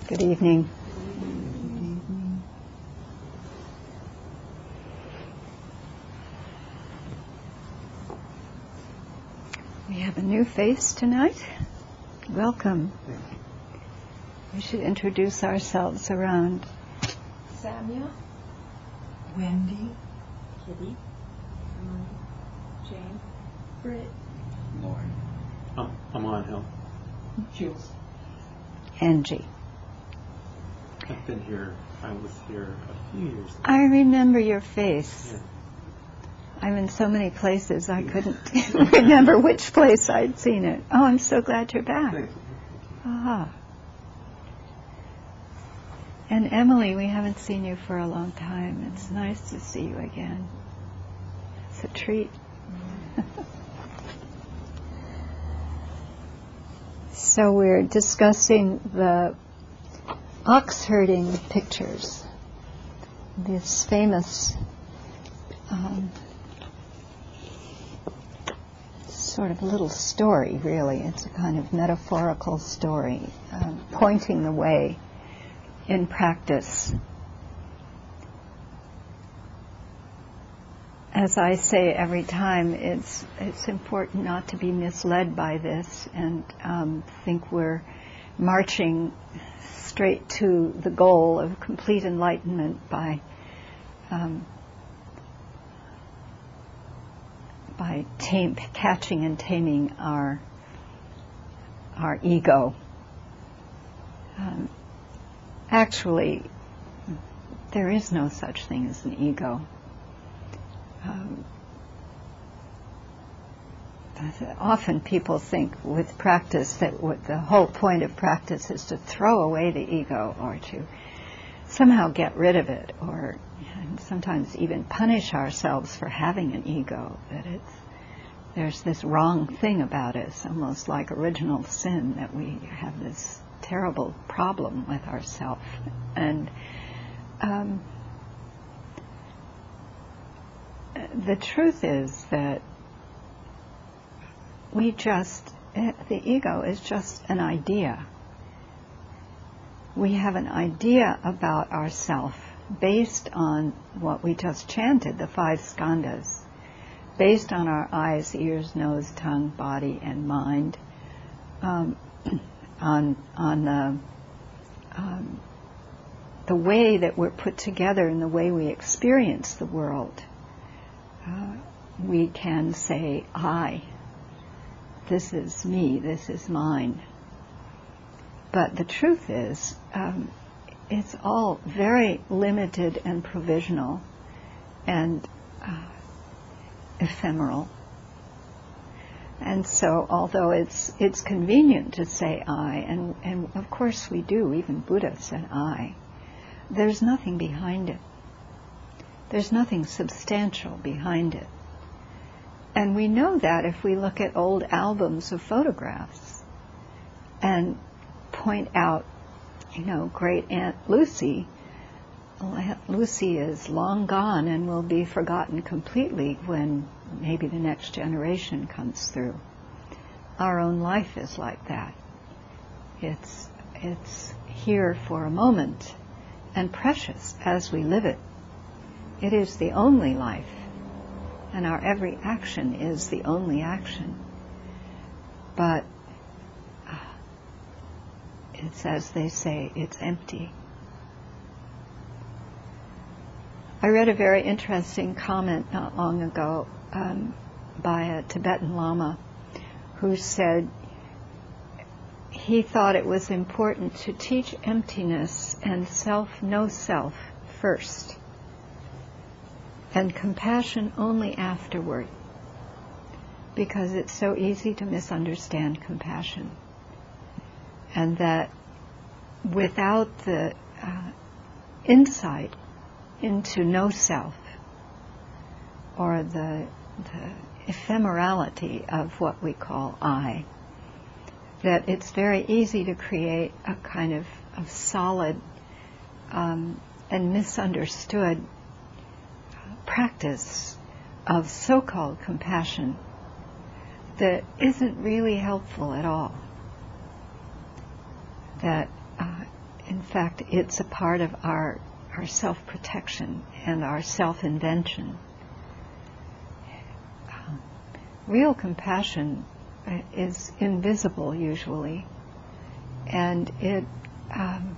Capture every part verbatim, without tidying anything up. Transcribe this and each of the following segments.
Good evening. We have a new face tonight. Welcome. We should introduce ourselves around. Samia, Wendy, Kitty, Emily, Jane, Britt, Lauren. Oh, I'm on Hill. Jules. Angie. I've been here, I was here a few years ago. I remember your face. Yeah. I'm in so many places I couldn't remember which place I'd seen it. Oh, I'm so glad you're back. Thank you. Ah. And Emily, we haven't seen you for a long time. It's nice to see you again. It's a treat. So we're discussing the ox herding pictures. This famous um, sort of little story, really. It's a kind of metaphorical story, um, pointing the way in practice. As I say every time, it's it's important not to be misled by this and um, think we're marching straight to the goal of complete enlightenment by um, by tame, catching and taming our our ego. Um, actually, there is no such thing as an ego. Um, often people think with practice that what the whole point of practice is to throw away the ego or to somehow get rid of it, or and sometimes even punish ourselves for having an ego, that it's there's this wrong thing about us, almost like original sin, that we have this terrible problem with ourselves. And um, the truth is that we just, the ego is just an idea. We have an idea about ourself based on what we just chanted, the five skandhas, based on our eyes, ears, nose, tongue, body, and mind, um, on on the um, the way that we're put together and the way we experience the world. Uh, we can say, I. This is me, this is mine. But the truth is, um, it's all very limited and provisional and uh, ephemeral. And so, although it's it's convenient to say I, and, and of course we do, even Buddha said I, there's nothing behind it. There's nothing substantial behind it. And we know that if we look at old albums of photographs and point out, you know, great Aunt Lucy. Well, Aunt Lucy is long gone and will be forgotten completely when maybe the next generation comes through. Our own life is like that. It's it's here for a moment and precious as we live it. It is the only life. And our every action is the only action. But uh, it's, as they say, it's empty. I read a very interesting comment not long ago um, by a Tibetan Lama who said he thought it was important to teach emptiness and self, no self, first, and compassion only afterward, because it's so easy to misunderstand compassion. And that without the uh, insight into no self, or the, the ephemerality of what we call I, that it's very easy to create a kind of, of solid um, and misunderstood practice of so-called compassion that isn't really helpful at all. That uh, in fact, it's a part of our, our self-protection and our self-invention. Um, real compassion is invisible usually, and it um,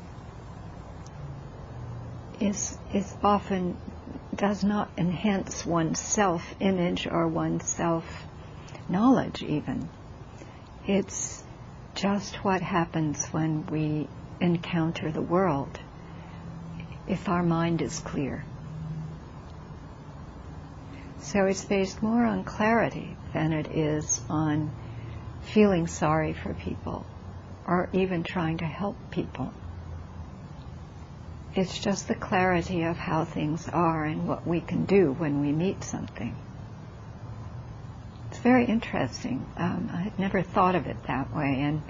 is is often does not enhance one's self-image or one's self-knowledge even. It's just what happens when we encounter the world, if our mind is clear. So it's based more on clarity than it is on feeling sorry for people or even trying to help people. It's just the clarity of how things are and what we can do when we meet something. It's very interesting. Um, I had never thought of it that way, and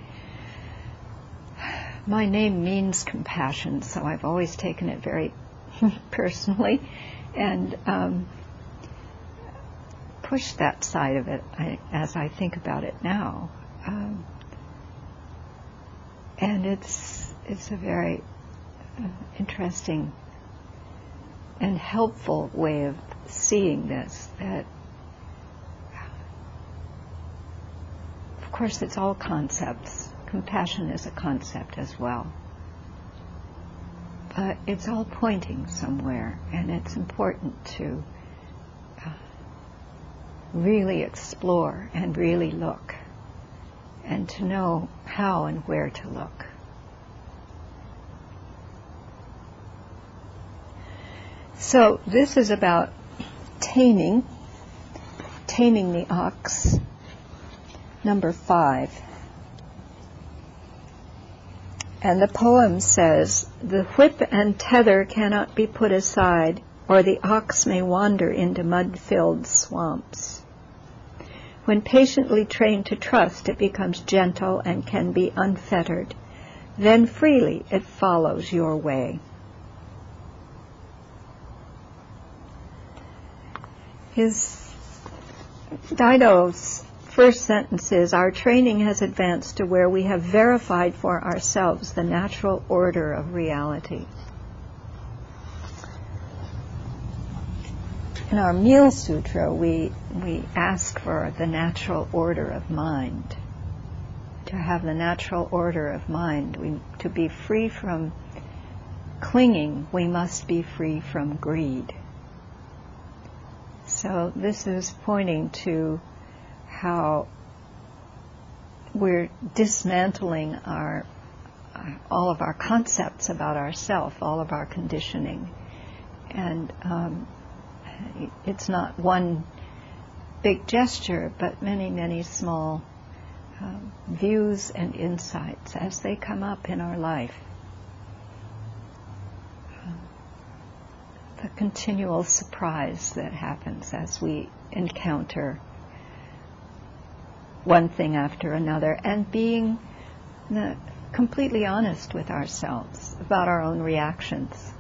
my name means compassion, so I've always taken it very personally and um, pushed that side of it I, as I think about it now. Um, and it's it's a very uh, interesting and helpful way of seeing this, that of course it's all concepts. Compassion is a concept as well. But it's all pointing somewhere, and it's important to uh, really explore and really look, and to know how and where to look. So this is about taming, taming the ox, number five. And the poem says, "The whip and tether cannot be put aside, or the ox may wander into mud-filled swamps. When patiently trained to trust, it becomes gentle and can be unfettered. Then freely it follows your way." His Dido's first sentence is, "Our training has advanced to where we have verified for ourselves the natural order of reality." In our Meal Sutra, we we ask for the natural order of mind. To have the natural order of mind, we, to be free from clinging, we must be free from greed. So this is pointing to how we're dismantling our uh, all of our concepts about ourself, all of our conditioning, and um, it's not one big gesture, but many, many small uh, views and insights as they come up in our life. Uh, the continual surprise that happens as we encounter one thing after another, and being uh, completely honest with ourselves about our own reactions.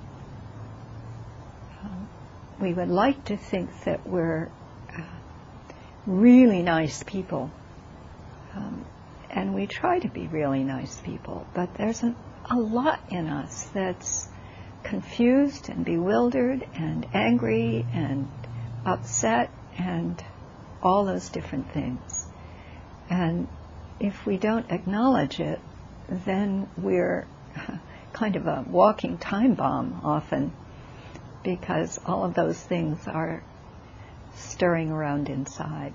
Um, we would like to think that we're uh, really nice people, um, and we try to be really nice people, but there's an, a lot in us that's confused and bewildered and angry and upset and all those different things. And if we don't acknowledge it, then we're kind of a walking time bomb often, because all of those things are stirring around inside.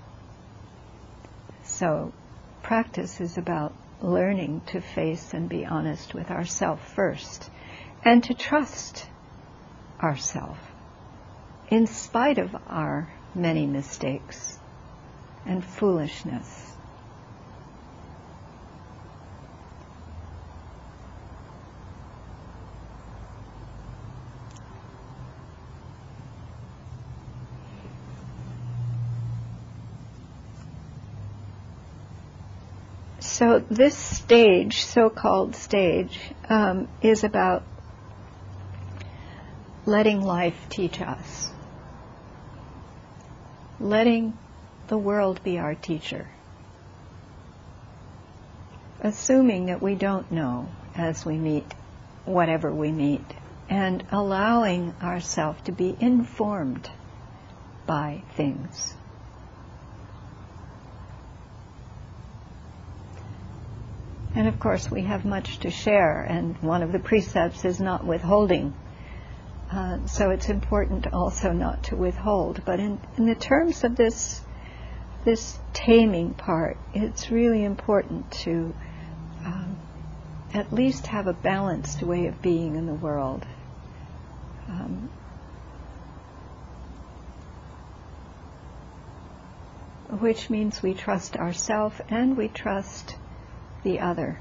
So practice is about learning to face and be honest with ourselves first, and to trust ourselves in spite of our many mistakes and foolishness. So this stage, so-called stage, um, is about letting life teach us, letting the world be our teacher, assuming that we don't know as we meet whatever we meet, and allowing ourselves to be informed by things. And of course we have much to share, and one of the precepts is not withholding. Uh, so it's important also not to withhold. But in, in the terms of this this taming part, it's really important to um, at least have a balanced way of being in the world. Um, which means we trust ourselves and we trust the other.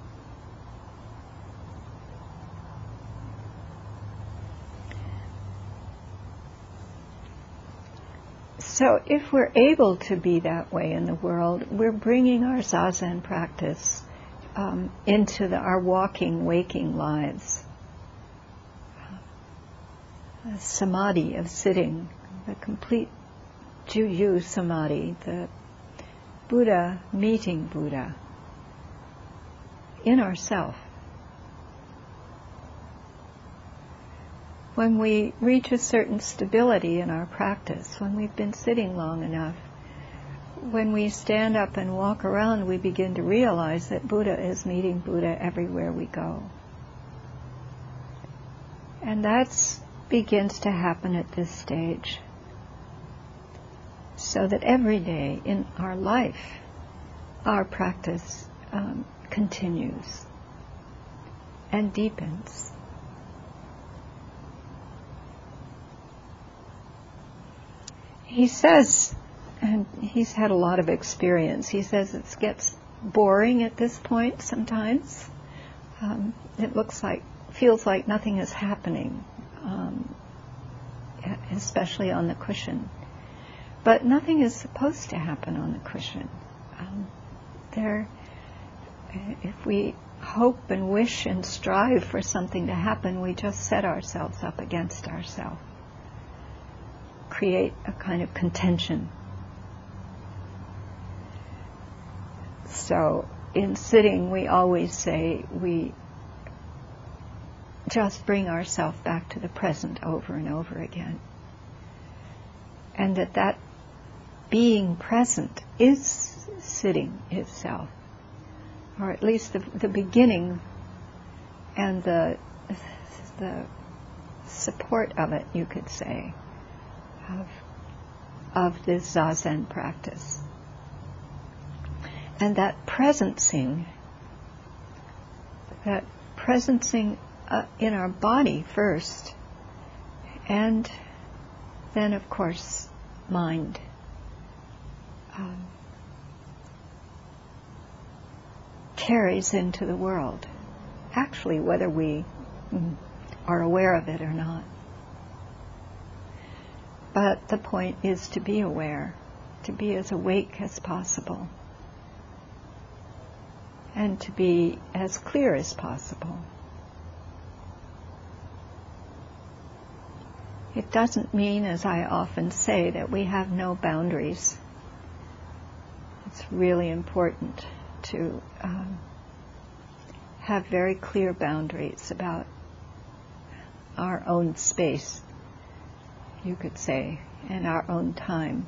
So if we're able to be that way in the world, we're bringing our Zazen practice um, into the, our walking, waking lives. A samadhi of sitting, the complete Juyu samadhi, the Buddha meeting Buddha in ourself. When we reach a certain stability in our practice, when we've been sitting long enough, when we stand up and walk around, we begin to realize that Buddha is meeting Buddha everywhere we go. And that begins to happen at this stage. So that every day in our life, our practice um, continues and deepens. He says, and he's had a lot of experience, he says it gets boring at this point sometimes. Um, it looks like, feels like nothing is happening, um, especially on the cushion. But nothing is supposed to happen on the cushion. Um, there, if we hope and wish and strive for something to happen, we just set ourselves up against ourselves. Create a kind of contention. So in sitting, we always say we just bring ourselves back to the present over and over again. And that that being present is sitting itself, or at least the, the beginning and the the support of it, you could say, of, of this Zazen practice. And that presencing, that presencing uh, in our body first, and then of course mind. Um, carries into the world, actually whether we mm, are aware of it or not. But the point is to be aware, to be as awake as possible, and to be as clear as possible. It doesn't mean, as I often say, that we have no boundaries. It's really important to um, have very clear boundaries about our own space, you could say, and our own time.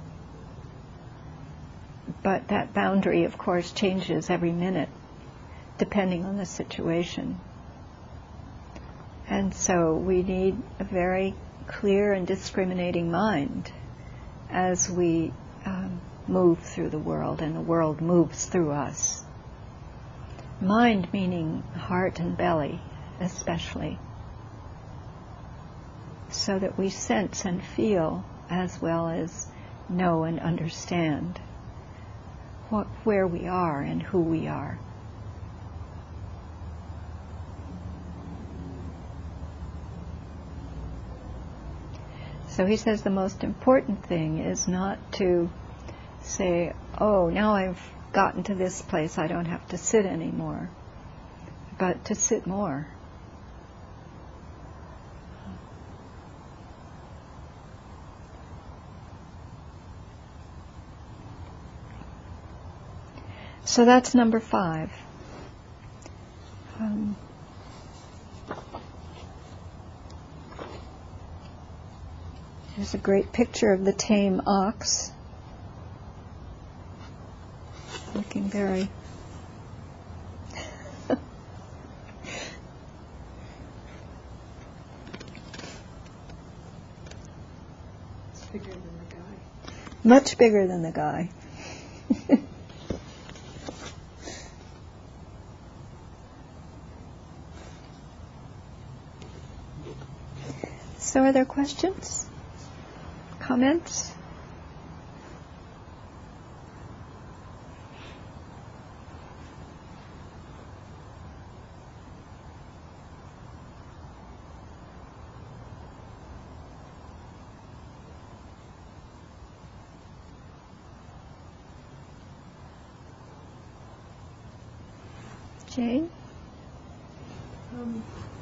But that boundary, of course, changes every minute, depending on the situation. And so we need a very clear and discriminating mind as we um, move through the world, and the world moves through us. Mind meaning heart and belly, especially, so that we sense and feel as well as know and understand what, where we are and who we are. So he says the most important thing is not to say, oh, now I've gotten to this place, I don't have to sit anymore, but to sit more. So that's number five. Um, There's a great picture of the tame ox, looking very It's bigger than the guy. much bigger than the guy. So are there questions? Comments? Jane? Um,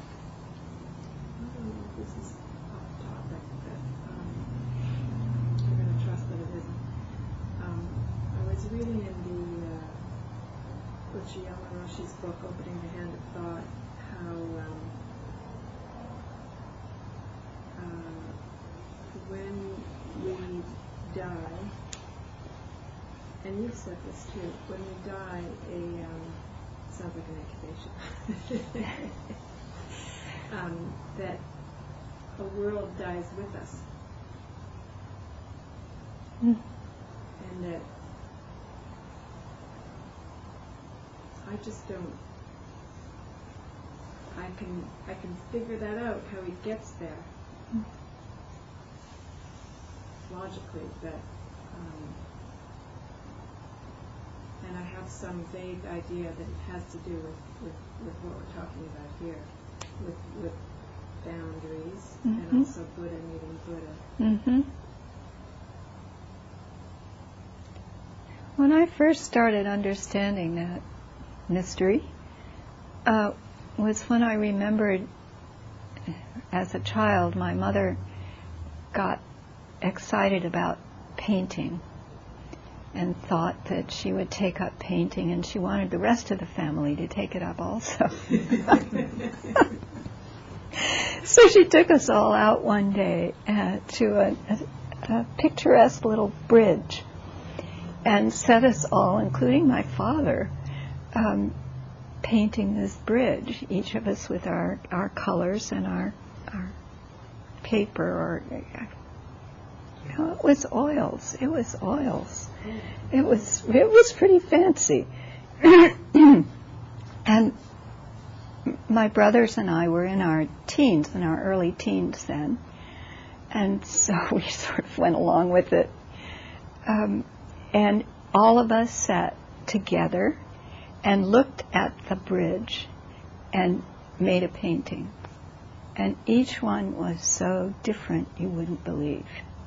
I don't know if this is off topic, but um, I'm going to trust that it isn't. Um, I was reading in the uh, Uchiyama Roshi's book, Opening the Hand of Thought, how um, uh, when we die, and you've said this too, when we die, a um, sounds like an incubation. um, that a world dies with us, Mm. and that I just don't. I can I can figure that out how he gets there Mm. logically, but. Um, And I have some vague idea that it has to do with, with, with what we're talking about here, with with boundaries, Mhm. and also Buddha meeting Buddha. Mm-hmm. When I first started understanding that mystery, uh, was when I remembered as a child my mother got excited about painting and thought that she would take up painting, and she wanted the rest of the family to take it up also. So she took us all out one day uh, to a, a, a picturesque little bridge and set us all, including my father, um, painting this bridge, each of us with our, our colors and our, our paper, or you know, it was oils. It was oils. It was it was pretty fancy. And my brothers and I were in our teens, in our early teens then, and so we sort of went along with it. Um, and all of us sat together and looked at the bridge and made a painting. And each one was so different you wouldn't believe.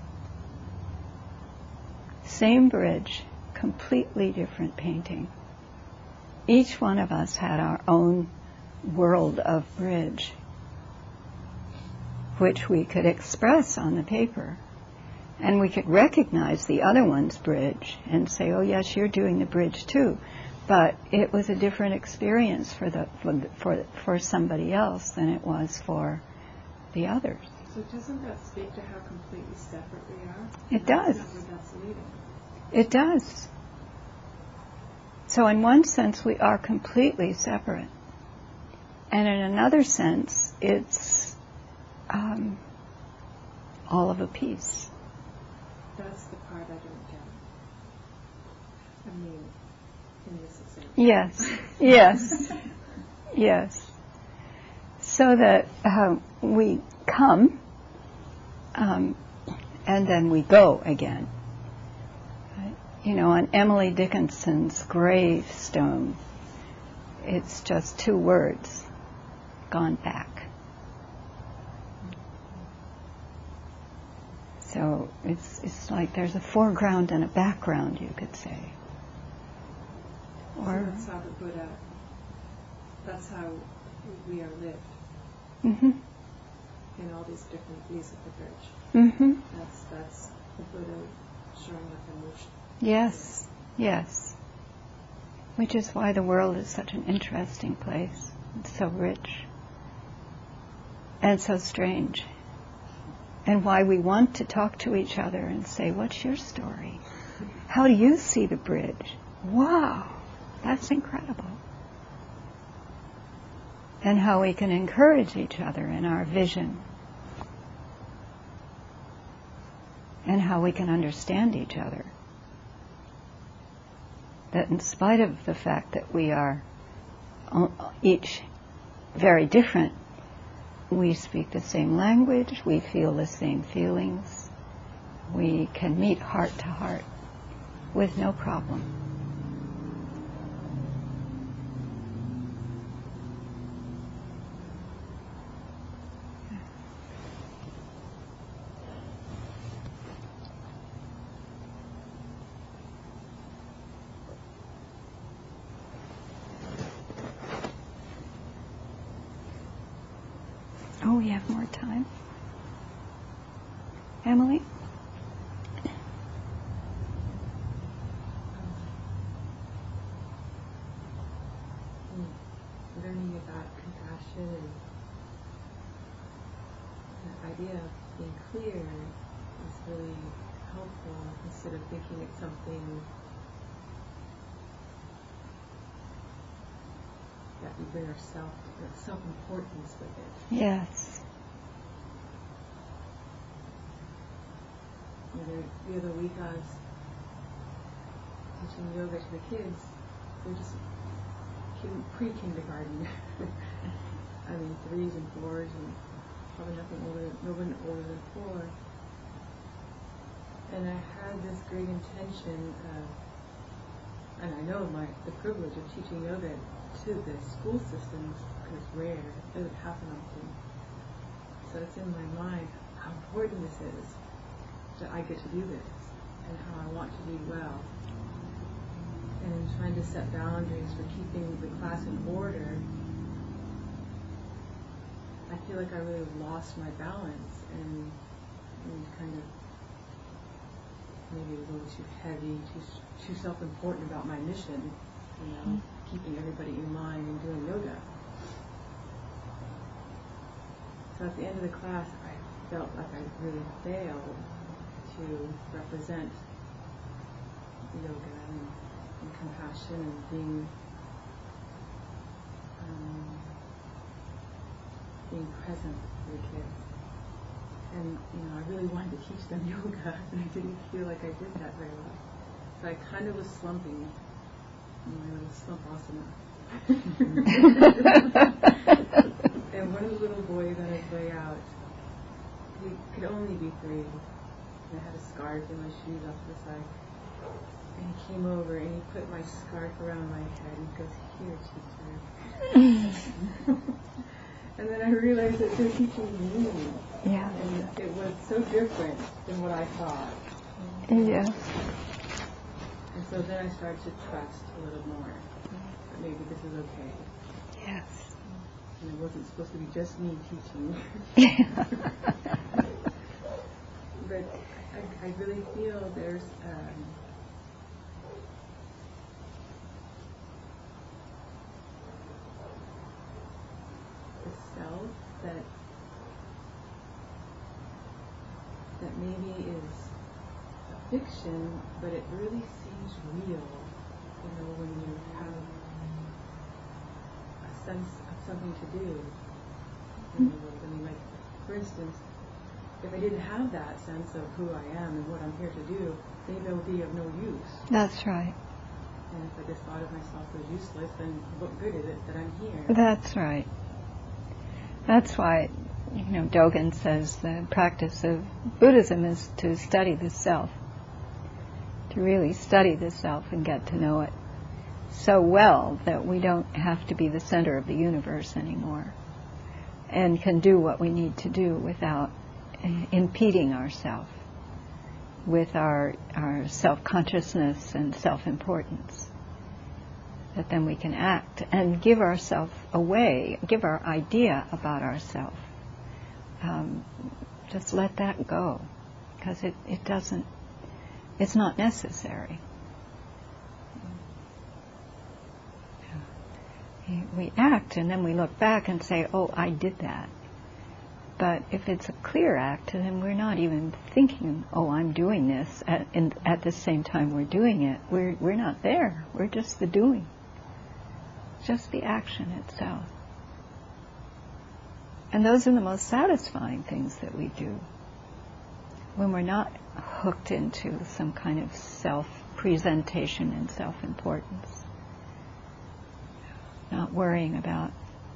Same bridge, completely different painting. Each one of us had our own world of bridge, which we could express on the paper. And we could recognize the other one's bridge and say, oh yes, you're doing the bridge too. But it was a different experience for the for for, for somebody else than it was for the others. So doesn't that speak to how completely separate we are? It does. That's not where that's leading. It does. So in one sense, we are completely separate. And in another sense, it's um, all of a piece. That's the part I don't get. I mean, in this example. Yes, yes, yes. So that uh, we come, um, and then we go again. You know, on Emily Dickinson's gravestone, it's just two words, gone back. So it's it's like there's a foreground and a background, you could say. So Or that's how the Buddha, that's how we are lived mm-hmm, in all these different views of the bridge. mm-hmm. That's that's the Buddha showing up in motion. Yes, yes. Which is why the world is such an interesting place. It's so rich and so strange and why we want to talk to each other and say, what's your story? How do you see the bridge? Wow, that's incredible. And how we can encourage each other in our vision. And how we can understand each other. That in spite of the fact that we are each very different, we speak the same language, we feel the same feelings, we can meet heart to heart with no problem. Oh, we have more time. Emily? Learning about compassion and the idea of being clear is really helpful instead of thinking it's something that we bring ourselves, self-importance with it. Yes. You know, the other week I was teaching yoga to the kids. They're just pre-kindergarten. I mean, threes and fours, and probably nothing older, no one older than four. And I had this great intention of, and I know my the privilege of teaching yoga to the school systems is rare. It doesn't happen often. So it's in my mind how important this is that I get to do this and how I want to do well. And trying to set boundaries for keeping the class in order, I feel like I really lost my balance and, and kind of maybe a little too heavy, too too self-important about my mission, you know, mm-hmm. keeping everybody in line and doing yoga. So at the end of the class, I felt like I really failed to represent yoga and, and compassion and being um, being present for the kids. And, you know, I really wanted to teach them yoga, and I didn't feel like I did that very well. So I kind of was slumping in my little slump asana. And one of the little boys on his way out, he could only be three, and I had a scarf and my shoes off to the side. And he came over and he put my scarf around my head and he goes, "Here, teacher." And then I realized that they're teaching me. Yeah. And it was so different than what I thought. Yeah. And so then I started to trust a little more. That maybe this is okay. Yes. And it wasn't supposed to be just me teaching. But I, I really feel there's um, the self that that maybe is a fiction, but it really seems real. You know, when you have a sense of something to do in the world. I mean, like, for instance, if I didn't have that sense of who I am and what I'm here to do, maybe I would be of no use. That's right. And if I just thought of myself as useless, then what good is it that I'm here? That's right. That's why, you know, Dogen says the practice of Buddhism is to study the self, to really study the self and get to know it so well that we don't have to be the center of the universe anymore and can do what we need to do without impeding ourselves with our, our self-consciousness and self-importance. That then we can act and give ourselves away, give our idea about ourselves. Um, just let that go, because it, it doesn't, it's not necessary. We act and then we look back and say, oh, I did that. But if it's a clear act, then we're not even thinking, oh, I'm doing this, at, and at the same time we're doing it. We're, we're not there. We're just the doing. Just the action itself. And those are the most satisfying things that we do. When we're not hooked into some kind of self-presentation and self-importance. Not worrying about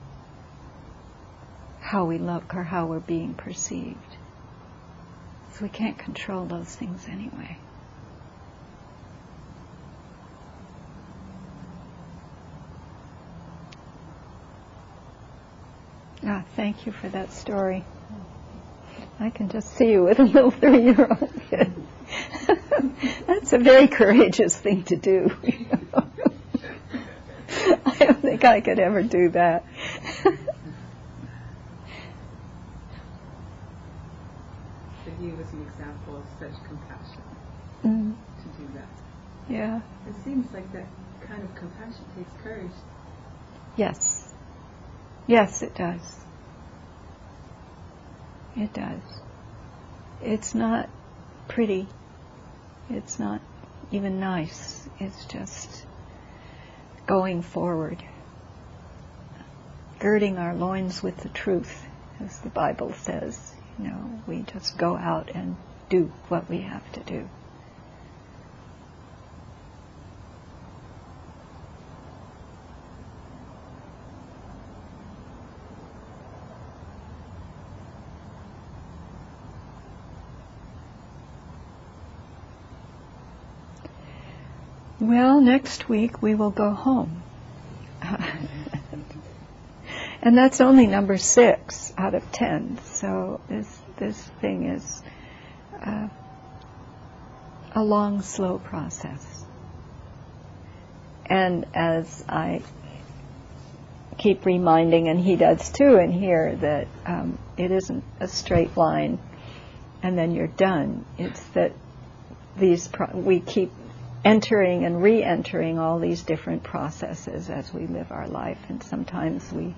how we look or how we're being perceived. So we can't control those things anyway. Ah, thank you for that story. I can just see you with a little three-year-old kid. That's a very courageous thing to do. You know? I don't think I could ever do that. But he was an example of such compassion Mm. to do that. Yeah. It seems like that kind of compassion takes courage. Yes. Yes, it does. It does. It's not pretty. It's not even nice. It's just going forward. Girding our loins with the truth, as the Bible says. You know, we just go out and do what we have to do. Well, next week we will go home. And that's only number six out of ten. So this this thing is uh, a long, slow process. And as I keep reminding, and he does too in here, that um, it isn't a straight line and then you're done. It's that these pro- we keep entering and re-entering all these different processes as we live our life, and sometimes we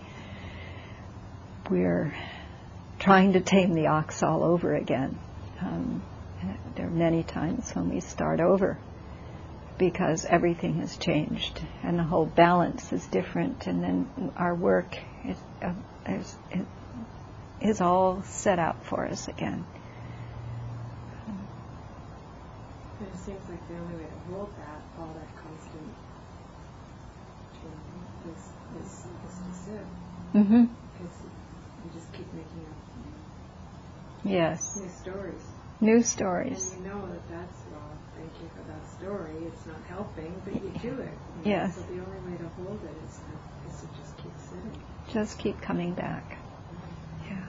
we're trying to tame the ox all over again. Um, there are many times when we start over because everything has changed and the whole balance is different, and then our work is, uh, is, is all set out for us again. And it seems like the only way to hold that, all that constant change, is, is, is to sit. Mm-hmm. Because you just keep making up Yes. new stories. New stories. And you know that that's, well, thank you for that story. It's not helping, but you do it. You know? Yes. So the only way to hold it is to, is to just keep sitting. Just keep coming back. Yeah.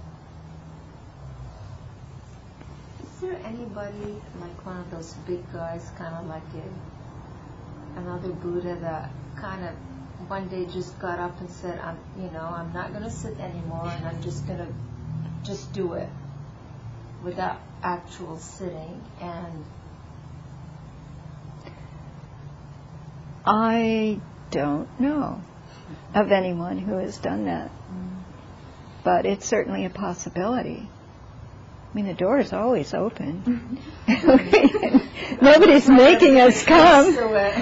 Is there anybody like one of those big guys, kind of like a, another Buddha that kind of one day just got up and said, "I'm, you know, I'm not going to sit anymore, and I'm just going to just do it without actual sitting"? And I don't know of anyone who has done that, but it's certainly a possibility. I mean, the door is always open. Nobody's making us come.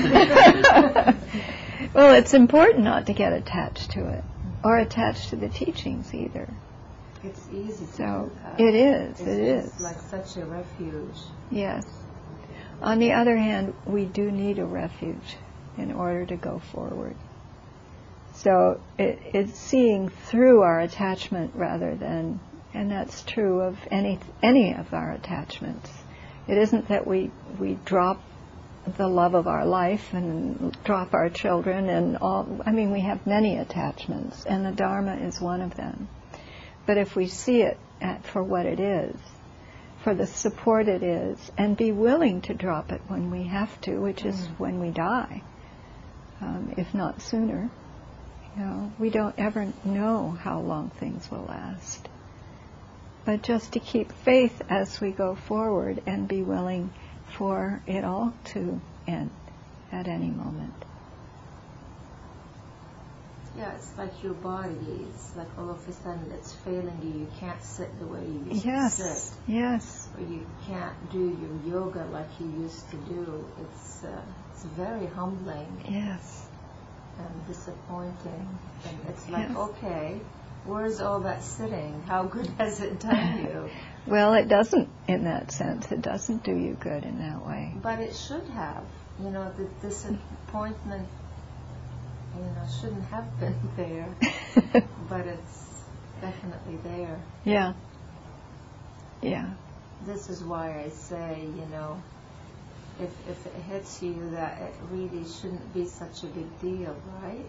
Well, it's important not to get attached to it, or attached to the teachings either. it's easy to So do that. it is, It's it just is. like such a refuge. Yes. On the other hand, we do need a refuge in order to go forward. So it, it's seeing through our attachment rather than, and that's true of any any of our attachments. It isn't that we, we drop the love of our life and drop our children and all. I mean, we have many attachments, and the Dharma is one of them. But if we see it at, for what it is, for the support it is, and be willing to drop it when we have to, which is mm. when we die, um, if not sooner. You know, we don't ever know how long things will last. But just to keep faith as we go forward and be willing for it all to end at any moment. Yeah, it's like your body. It's like all of a sudden it's failing you. You can't sit the way you used Yes, to sit. yes. Or you can't do your yoga like you used to do. It's uh, it's very humbling Yes. and disappointing. And it's like, Yes. okay, where's all that sitting? How good has it done you? Well, it doesn't in that sense. It doesn't do you good in that way. But it should have. You know, the disappointment, you know, shouldn't have been there. But it's definitely there. Yeah. Yeah. This is why I say, you know, if if it hits you, that it really shouldn't be such a big deal, right?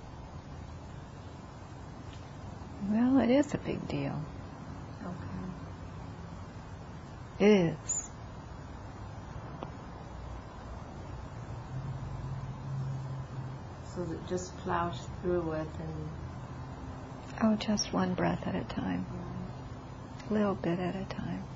Well, it is a big deal. Okay. It is. So that just plows through it and Oh, just one breath at a time. um, A little bit at a time.